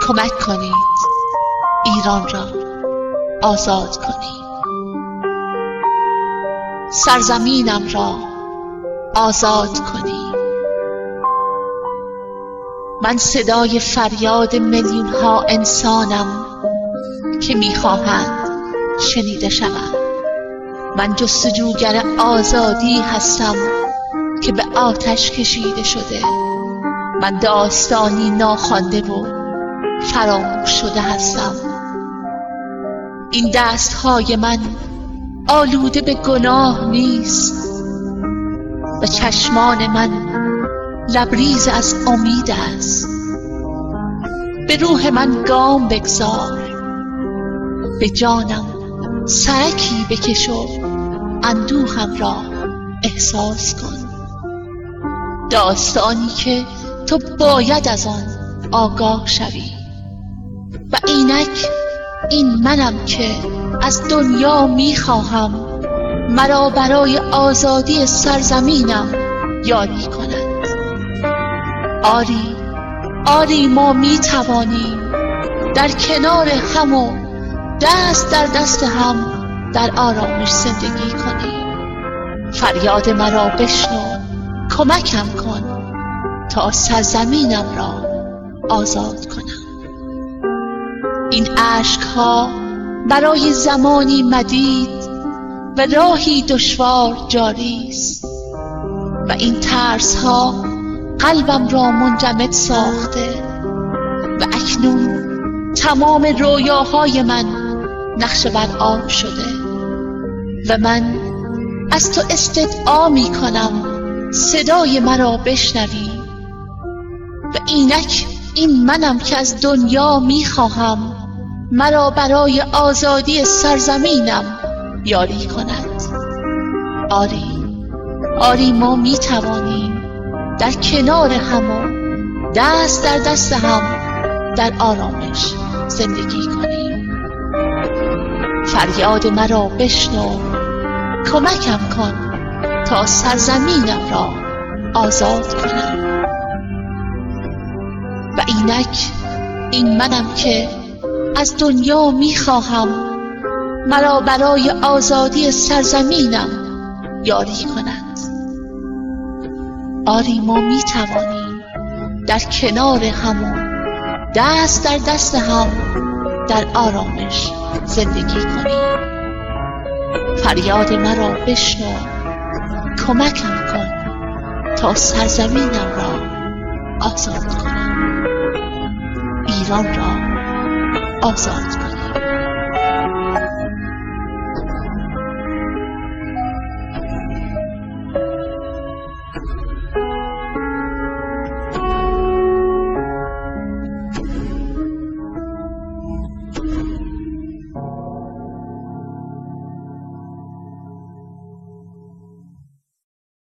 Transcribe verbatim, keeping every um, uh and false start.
کمک کنید ایران را آزاد کنید. سرزمینم را آزاد کنید. من صدای فریاد میلیون ها انسانم که میخواهند شنیده شوند. من جستجوگر آزادی هستم که به آتش کشیده شده. من داستانی ناخوانده و فراموش شده هستم. این دستهای من آلوده به گناه نیست و چشمان من لبریز از امید است. به روح من گام بگذار، به جانم سرکی بکش و اندوهم را احساس کن. داستانی که تو باید از آن آگاه شوی. و اینک این منم که از دنیا میخواهم مرا برای آزادی سرزمینم یاری کند. آری آری ما میتوانیم در کنار هم و دست در دست هم در آرامش زندگی کنیم. فریاد مرا بشنو، کمکم کن تا سرزمینم را آزاد کنم. این اشک‌ها برای زمانی مدید و راهی دشوار جاری است و این ترس‌ها قلبم را منجمد ساخته و اکنون تمام رویاهای من نقش بر آب شده و من از تو استدعا می کنم صدای مرا بشنوی. و اینک این منم که از دنیا می خواهم مرا برای آزادی سرزمینم یاری کند. آری آری ما می توانیم در کنار هم و دست در دست هم در آرامش زندگی کنیم. فریاد مرا بشنو، کمکم کن تا سرزمینم را آزاد کنم. و اینک این منم که از دنیا میخواهم مرا برای آزادی سرزمینم یاری کند. آری ما میتوانیم در کنار هم و دست در دست هم در آرامش زندگی کنیم. فریاد مرا بشنو، کمکم کن تا سرزمینم را آزاد کنم. ایران را آزاد کنم.